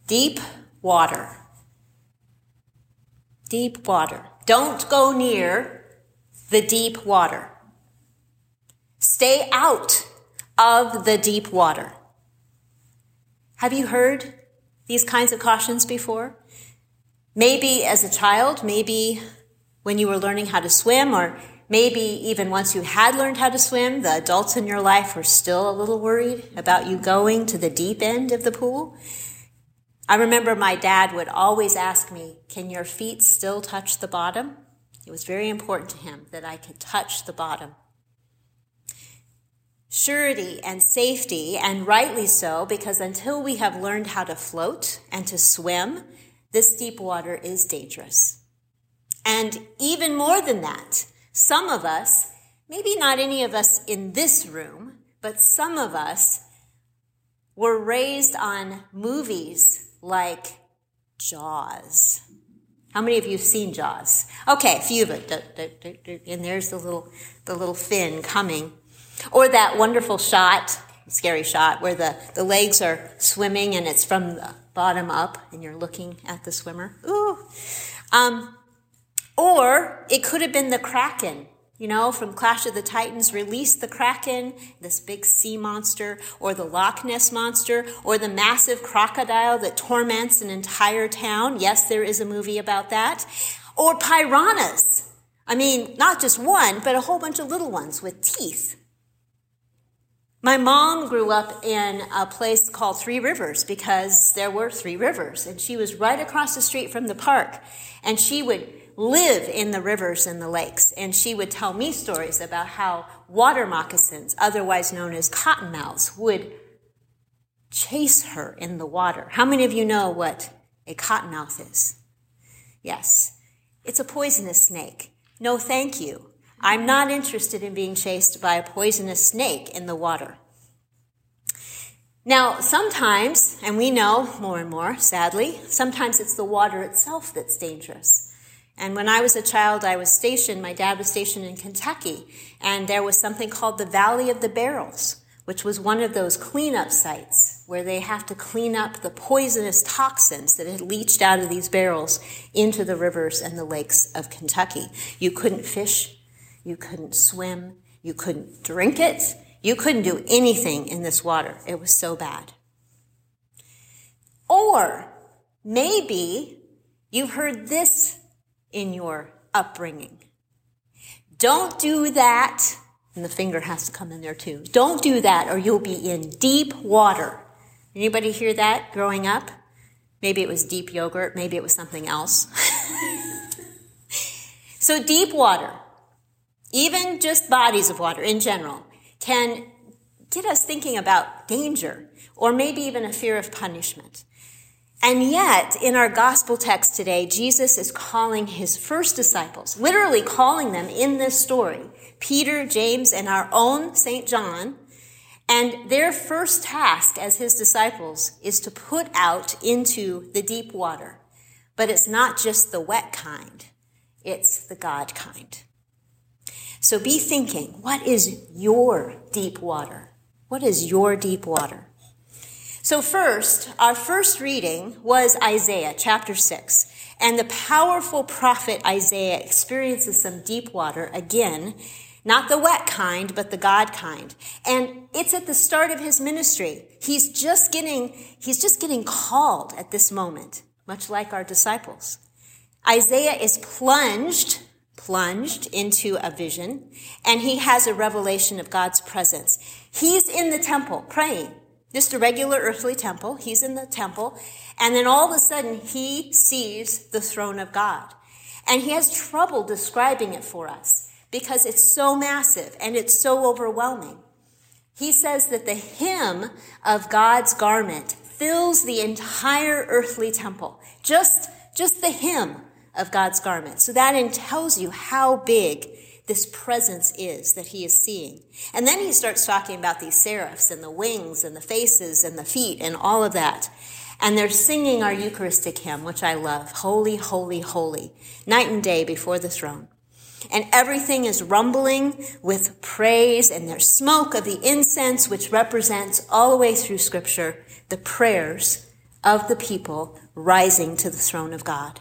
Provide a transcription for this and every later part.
Deep water. Deep water. Don't go near the deep water. Stay out of the deep water. Have you heard these kinds of cautions before? Maybe as a child, maybe when you were learning how to swim, or maybe even once you had learned how to swim, the adults in your life were still a little worried about you going to the deep end of the pool. I remember my dad would always ask me, can your feet still touch the bottom? It was very important to him that I could touch the bottom. Surety and safety, and rightly so, because until we have learned how to float and to swim, this deep water is dangerous. And even more than that, some of us, maybe not any of us in this room, but some of us were raised on movies like Jaws. How many of you have seen Jaws? Okay, a few of it. And there's the little fin coming. Or that wonderful shot, scary shot, where the legs are swimming and it's from the bottom up and you're looking at the swimmer. Ooh. Or it could have been the Kraken, from Clash of the Titans. Release the Kraken, this big sea monster, or the Loch Ness monster, or the massive crocodile that torments an entire town. Yes, there is a movie about that. Or piranhas. I mean, not just one, but a whole bunch of little ones with teeth. My mom grew up in a place called Three Rivers because there were three rivers, and she was right across the street from the park, and she would live in the rivers and the lakes, and she would tell me stories about how water moccasins, otherwise known as cottonmouths, would chase her in the water. How many of you know what a cottonmouth is? Yes, it's a poisonous snake. No, thank you. I'm not interested in being chased by a poisonous snake in the water. Now, sometimes, and we know more and more, sadly, sometimes it's the water itself that's dangerous. And when I was a child, my dad was stationed in Kentucky, and there was something called the Valley of the Barrels, which was one of those cleanup sites where they have to clean up the poisonous toxins that had leached out of these barrels into the rivers and the lakes of Kentucky. You couldn't fish. You couldn't swim. You couldn't drink it. You couldn't do anything in this water. It was so bad. Or maybe you've heard this in your upbringing. Don't do that. And the finger has to come in there too. Don't do that or you'll be in deep water. Anybody hear that growing up? Maybe it was deep yogurt. Maybe it was something else. So deep water, even just bodies of water in general, can get us thinking about danger or maybe even a fear of punishment. And yet, in our gospel text today, Jesus is calling his first disciples, literally calling them in this story, Peter, James, and our own St. John, and their first task as his disciples is to put out into the deep water. But it's not just the wet kind, it's the God kind. So be thinking, what is your deep water? What is your deep water? So first, our first reading was Isaiah chapter 6. And the powerful prophet Isaiah experiences some deep water again, not the wet kind, but the God kind. And it's at the start of his ministry. He's just getting called at this moment, much like our disciples. Isaiah is plunged into a vision, and he has a revelation of God's presence. He's in the temple praying, just a regular earthly temple. He's in the temple, and then all of a sudden he sees the throne of God. And he has trouble describing it for us because it's so massive and it's so overwhelming. He says that the hem of God's garment fills the entire earthly temple, just the hem of God's garment. So that tells you how big this presence is that he is seeing. And then he starts talking about these seraphs and the wings and the faces and the feet and all of that. And they're singing our Eucharistic hymn, which I love. Holy, holy, holy. Night and day before the throne. And everything is rumbling with praise, and there's smoke of the incense, which represents all the way through Scripture the prayers of the people rising to the throne of God.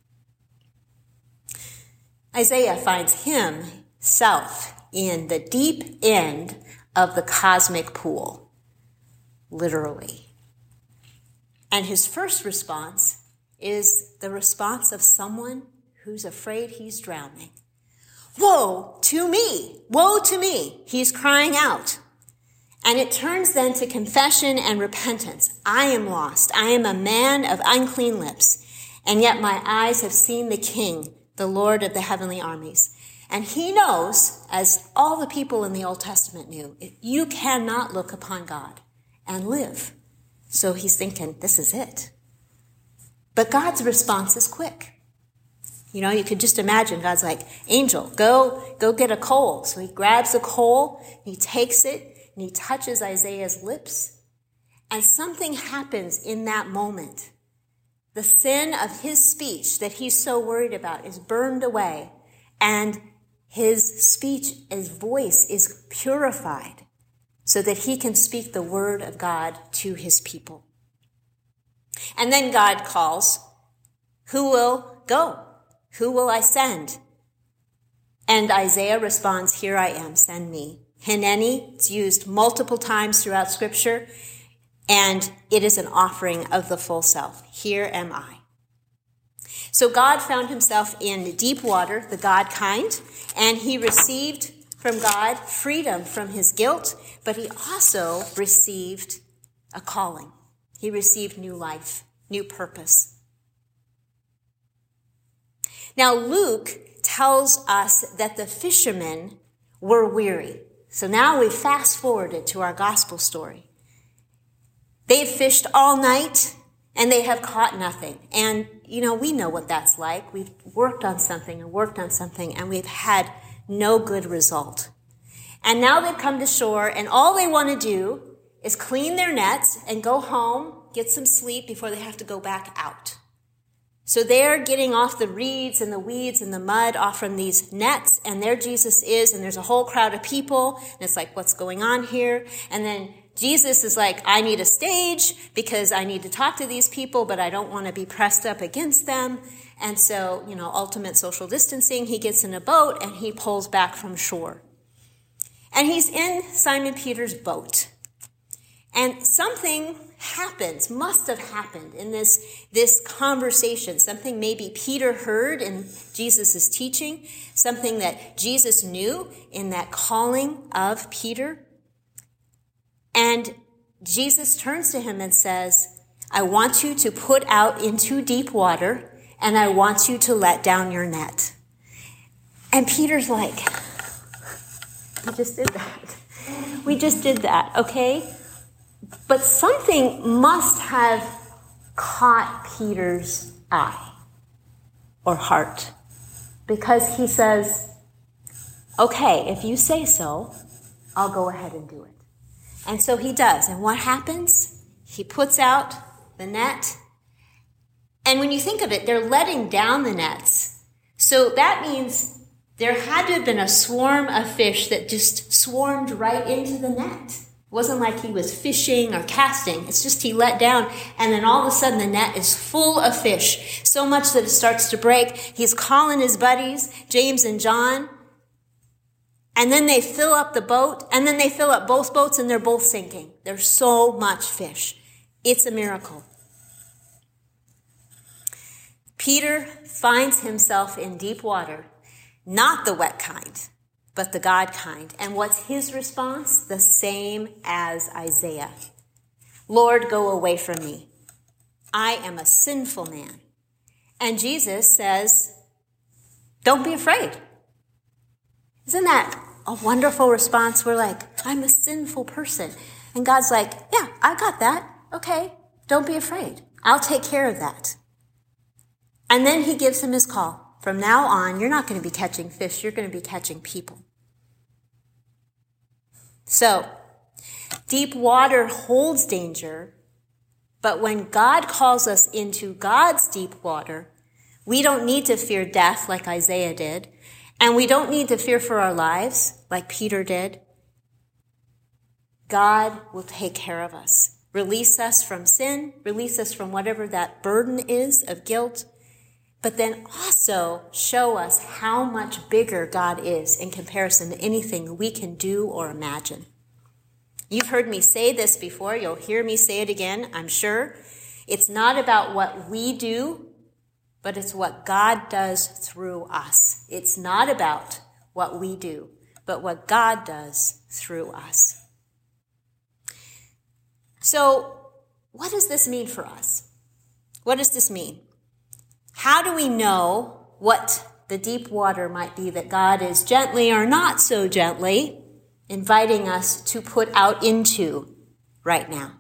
Isaiah finds himself in the deep end of the cosmic pool, literally. And his first response is the response of someone who's afraid he's drowning. Woe to me! Woe to me! He's crying out. And it turns then to confession and repentance. I am lost. I am a man of unclean lips, and yet my eyes have seen the King, the Lord of the heavenly armies. And he knows, as all the people in the Old Testament knew, you cannot look upon God and live. So he's thinking, this is it. But God's response is quick. You could just imagine God's like, angel, go get a coal. So he grabs a coal, he takes it, and he touches Isaiah's lips. And something happens in that moment. The sin of his speech that he's so worried about is burned away. And his speech, his voice is purified so that he can speak the word of God to his people. And then God calls, who will go? Who will I send? And Isaiah responds, here I am, send me. Hineni, it's used multiple times throughout Scripture, and it is an offering of the full self. Here am I. So God found himself in deep water, the God kind, and he received from God freedom from his guilt, but he also received a calling. He received new life, new purpose. Now Luke tells us that the fishermen were weary. So now we fast forwarded to our gospel story. They've fished all night and they have caught nothing. And, we know what that's like. We've worked on something and we've had no good result. And now they've come to shore and all they want to do is clean their nets and go home, get some sleep before they have to go back out. So they're getting off the reeds and the weeds and the mud off from these nets, and there Jesus is, and there's a whole crowd of people, and it's like, what's going on here? And then Jesus is like, I need a stage because I need to talk to these people, but I don't want to be pressed up against them. And so, ultimate social distancing, he gets in a boat and he pulls back from shore. And he's in Simon Peter's boat. And something must have happened in this conversation. Something maybe Peter heard in Jesus' teaching, something that Jesus knew in that calling of Peter. And Jesus turns to him and says, I want you to put out into deep water, and I want you to let down your net. And Peter's like, we just did that, okay? But something must have caught Peter's eye or heart, because he says, okay, if you say so, I'll go ahead and do it. And so he does. And what happens? He puts out the net. And when you think of it, they're letting down the nets. So that means there had to have been a swarm of fish that just swarmed right into the net. It wasn't like he was fishing or casting. It's just he let down, and then all of a sudden the net is full of fish, so much that it starts to break. He's calling his buddies, James and John, and then they fill up the boat, and then they fill up both boats, and they're both sinking. There's so much fish. It's a miracle. Peter finds himself in deep water, not the wet kind, but the God kind. And what's his response? The same as Isaiah. Lord, go away from me. I am a sinful man. And Jesus says, don't be afraid. Isn't that a wonderful response? We're like, I'm a sinful person. And God's like, yeah, I got that. Okay, don't be afraid. I'll take care of that. And then he gives him his call. From now on, you're not going to be catching fish. You're going to be catching people. So, deep water holds danger, but when God calls us into God's deep water, we don't need to fear death like Isaiah did, and we don't need to fear for our lives like Peter did. God will take care of us. release us from sin, release us from whatever that burden is of guilt, but then also show us how much bigger God is in comparison to anything we can do or imagine. You've heard me say this before. You'll hear me say it again, I'm sure. It's not about what we do, but it's what God does through us. It's not about what we do, but what God does through us. So, what does this mean for us? What does this mean? How do we know what the deep water might be that God is gently or not so gently inviting us to put out into right now?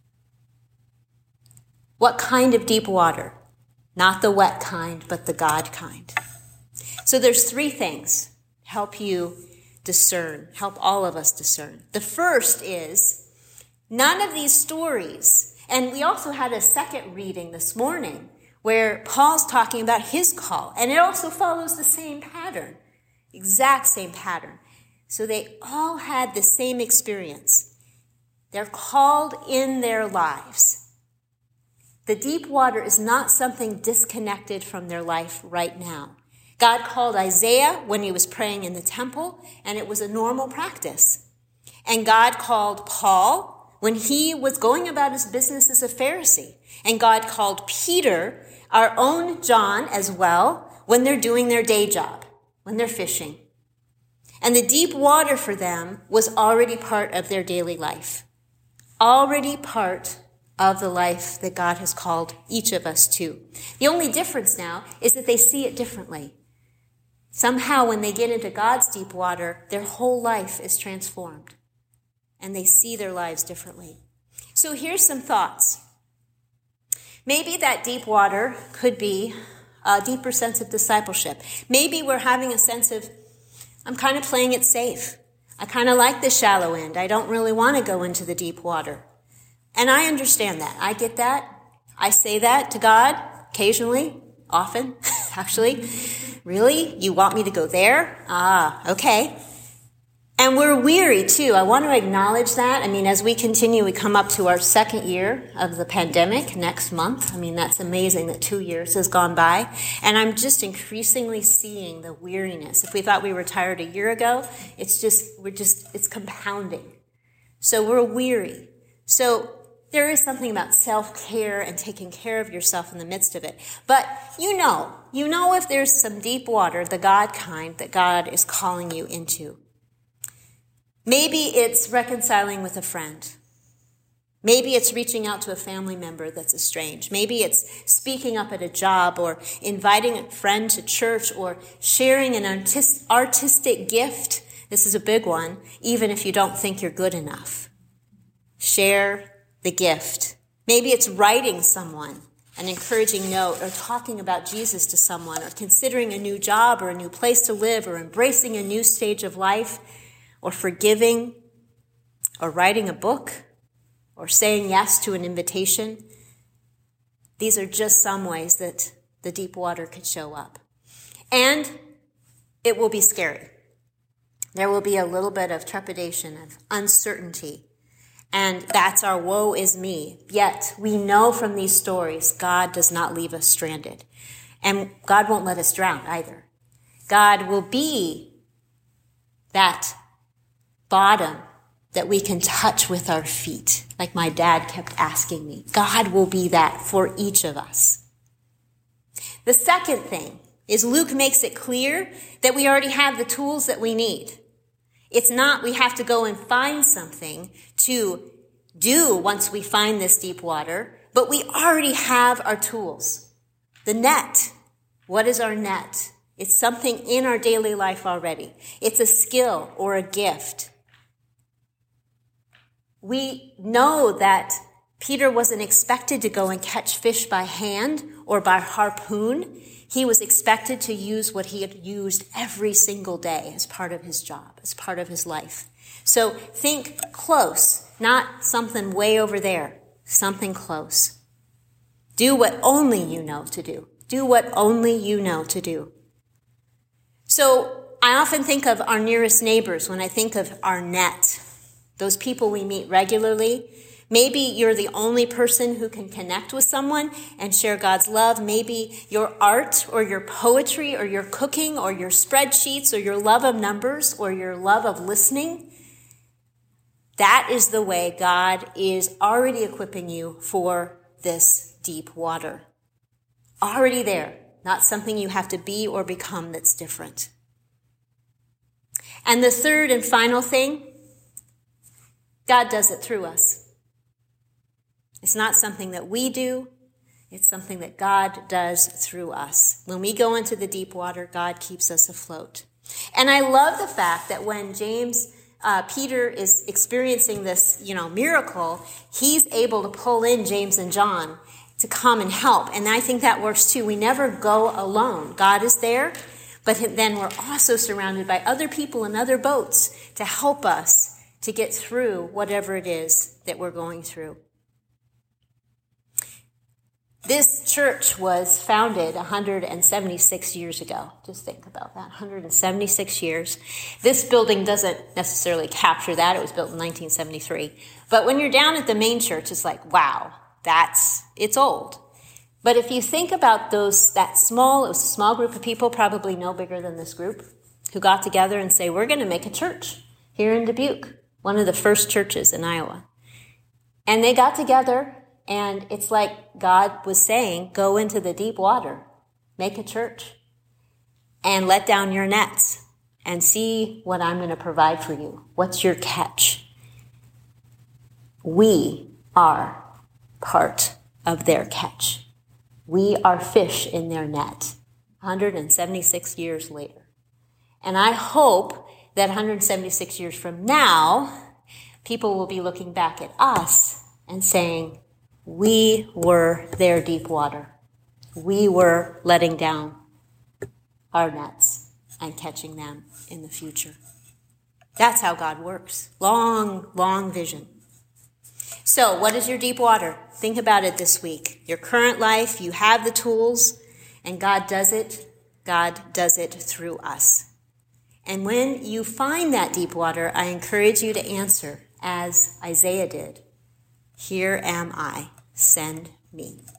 What kind of deep water? Not the wet kind, but the God kind. So there's 3 things to help you discern, help all of us discern. The first is, none of these stories, and we also had a second reading this morning where Paul's talking about his call, and it also follows the same pattern, exact same pattern. So they all had the same experience. They're called in their lives. The deep water is not something disconnected from their life right now. God called Isaiah when he was praying in the temple, and it was a normal practice. And God called Paul when he was going about his business as a Pharisee. And God called Peter, our own John as well, when they're doing their day job, when they're fishing. And the deep water for them was already part of their daily life, already part of the life that God has called each of us to. The only difference now is that they see it differently. Somehow when they get into God's deep water, their whole life is transformed, and they see their lives differently. So here's some thoughts. Maybe that deep water could be a deeper sense of discipleship. Maybe we're having a sense of, I'm kind of playing it safe. I kind of like the shallow end. I don't really want to go into the deep water. And I understand that. I get that. I say that to God occasionally, often, actually. Really? You want me to go there? Okay. And we're weary too. I want to acknowledge that. I mean, as we continue, we come up to our 2nd year of the pandemic next month. I mean, that's amazing that 2 years has gone by. And I'm just increasingly seeing the weariness. If we thought we were tired a year ago, it's compounding. So we're weary. So there is something about self-care and taking care of yourself in the midst of it. But you know if there's some deep water, the God kind, that God is calling you into. Maybe it's reconciling with a friend. Maybe it's reaching out to a family member that's estranged. Maybe it's speaking up at a job, or inviting a friend to church, or sharing an artistic gift. This is a big one, even if you don't think you're good enough. Share the gift. Maybe it's writing someone an encouraging note, or talking about Jesus to someone, or considering a new job or a new place to live, or embracing a new stage of life, or forgiving, or writing a book, or saying yes to an invitation. These are just some ways that the deep water could show up. And it will be scary. There will be a little bit of trepidation, of uncertainty. And that's our woe is me. Yet we know from these stories, God does not leave us stranded. And God won't let us drown either. God will be that bottom that we can touch with our feet, like my dad kept asking me. God will be that for each of us. The second thing is Luke makes it clear that we already have the tools that we need. It's not we have to go and find something to do once we find this deep water, but we already have our tools. The net. What is our net? It's something in our daily life already. It's a skill or a gift. We know that Peter wasn't expected to go and catch fish by hand or by harpoon. He was expected to use what he had used every single day as part of his job, as part of his life. So think close, not something way over there, something close. Do what only you know to do. Do what only you know to do. So I often think of our nearest neighbors when I think of our net, those people we meet regularly, Maybe you're the only person who can connect with someone and share God's love. Maybe your art or your poetry or your cooking or your spreadsheets or your love of numbers or your love of listening. That is the way God is already equipping you for this deep water. Already there, not something you have to be or become that's different. And the third and final thing, God does it through us. It's not something that we do. It's something that God does through us. When we go into the deep water, God keeps us afloat. And I love the fact that when Peter is experiencing this, miracle, he's able to pull in James and John to come and help. And I think that works too. We never go alone. God is there, but then we're also surrounded by other people in other boats to help us to get through whatever it is that we're going through. This church was founded 176 years ago. Just think about that, 176 years. This building doesn't necessarily capture that. It was built in 1973. But when you're down at the main church, it's like, wow, it's old. But if you think about it was a small group of people, probably no bigger than this group, who got together and say, we're going to make a church here in Dubuque, one of the first churches in Iowa. And they got together. And it's like God was saying, go into the deep water, make a church, and let down your nets and see what I'm going to provide for you. What's your catch? We are part of their catch. We are fish in their net, 176 years later. And I hope that 176 years from now, people will be looking back at us and saying, we were their deep water. We were letting down our nets and catching them in the future. That's how God works. Long, long vision. So, what is your deep water? Think about it this week. Your current life, you have the tools, and God does it. God does it through us. And when you find that deep water, I encourage you to answer as Isaiah did. Here am I. Send me.